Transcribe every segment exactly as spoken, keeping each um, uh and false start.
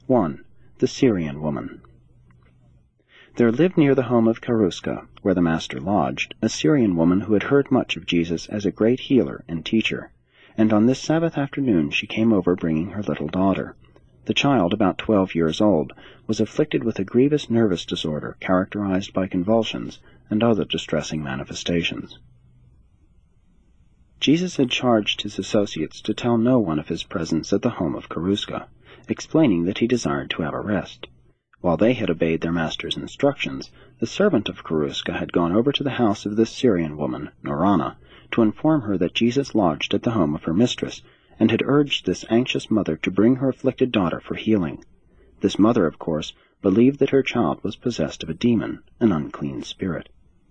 one. The Syrian Woman. There lived near the home of Cheruska, where the Master lodged, a Syrian woman who had heard much of Jesus as a great healer and teacher, and on this Sabbath afternoon she came over bringing her little daughter. The child, about twelve years old, was afflicted with a grievous nervous disorder characterized by convulsions and other distressing manifestations. Jesus had charged his associates to tell no one of his presence at the home of Cheruska, explaining that he desired to have a rest. While they had obeyed their master's instructions, the servant of Cheruska had gone over to the house of this Syrian woman, Norana, to inform her that Jesus lodged at the home of her mistress, and had urged this anxious mother to bring her afflicted daughter for healing. This mother, of course, believed that her child was possessed of a demon, an unclean spirit.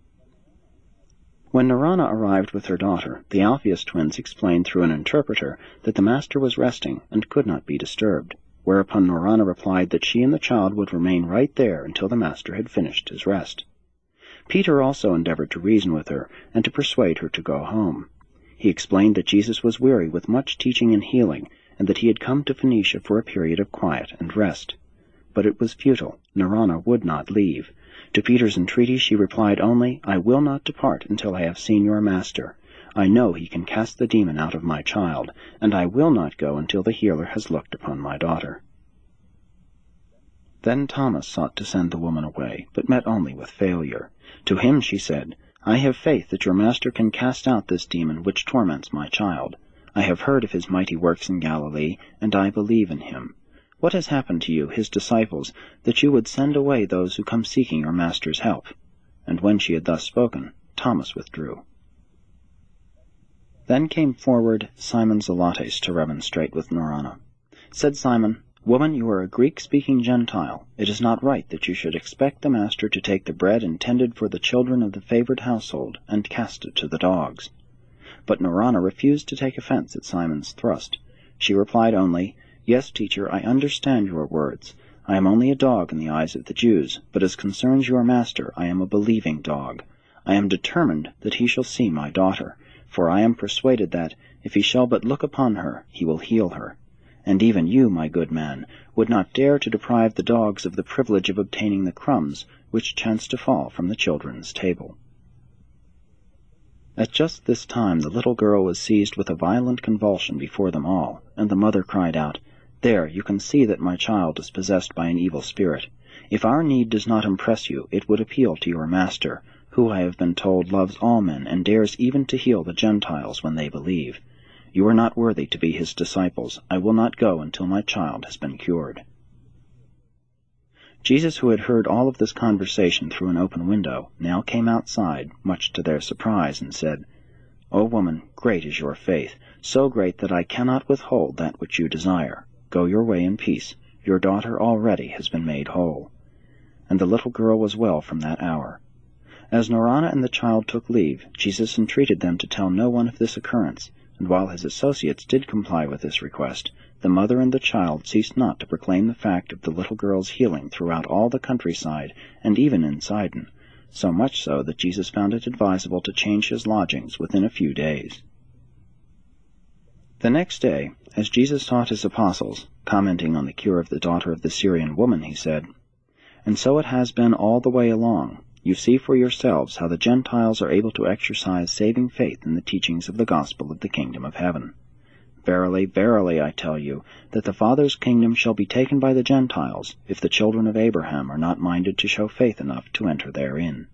When Norana arrived with her daughter, the Alphaeus twins explained through an interpreter that the master was resting and could not be disturbed, whereupon Norana replied that she and the child would remain right there until the master had finished his rest. Peter also endeavored to reason with her and to persuade her to go home. He explained that Jesus was weary with much teaching and healing, and that he had come to Phoenicia for a period of quiet and rest. But it was futile. Norana would not leave. To Peter's entreaty she replied only, "I will not depart until I have seen your master. I know he can cast the demon out of my child, and I will not go until the healer has looked upon my daughter." Then Thomas sought to send the woman away, but met only with failure. To him she said, "I have faith that your master can cast out this demon which torments my child. I have heard of his mighty works in Galilee, and I believe in him. What has happened to you, his disciples, that you would send away those who come seeking your master's help?" And when she had thus spoken, Thomas withdrew. Then came forward Simon Zelotes to remonstrate with Norana. Said Simon, "Woman, you are a Greek-speaking Gentile. It is not right that you should expect the master to take the bread intended for the children of the favored household and cast it to the dogs." But Norana refused to take offense at Simon's thrust. She replied only, "Yes, teacher, I understand your words. I am only a dog in the eyes of the Jews, but as concerns your master, I am a believing dog. I am determined that he shall see my daughter, for I am persuaded that, if he shall but look upon her, he will heal her. And even you, my good man, would not dare to deprive the dogs of the privilege of obtaining the crumbs which chance to fall from the children's table." At just this time the little girl was seized with a violent convulsion before them all, and the mother cried out, "There, you can see that my child is possessed by an evil spirit. If our need does not impress you, it would appeal to your master, who I have been told loves all men and dares even to heal the Gentiles when they believe. You are not worthy to be his disciples. I will not go until my child has been cured." Jesus, who had heard all of this conversation through an open window, now came outside, much to their surprise, and said, "O woman, great is your faith, so great that I cannot withhold that which you desire. Go your way in peace. Your daughter already has been made whole." And the little girl was well from that hour. As Norana and the child took leave, Jesus entreated them to tell no one of this occurrence, and while his associates did comply with this request, the mother and the child ceased not to proclaim the fact of the little girl's healing throughout all the countryside, and even in Sidon, so much so that Jesus found it advisable to change his lodgings within a few days. The next day, as Jesus taught his apostles, commenting on the cure of the daughter of the Syrian woman, he said, "And so it has been all the way along. You see for yourselves how the Gentiles are able to exercise saving faith in the teachings of the gospel of the kingdom of heaven. Verily, verily, I tell you, that the Father's kingdom shall be taken by the Gentiles, if the children of Abraham are not minded to show faith enough to enter therein."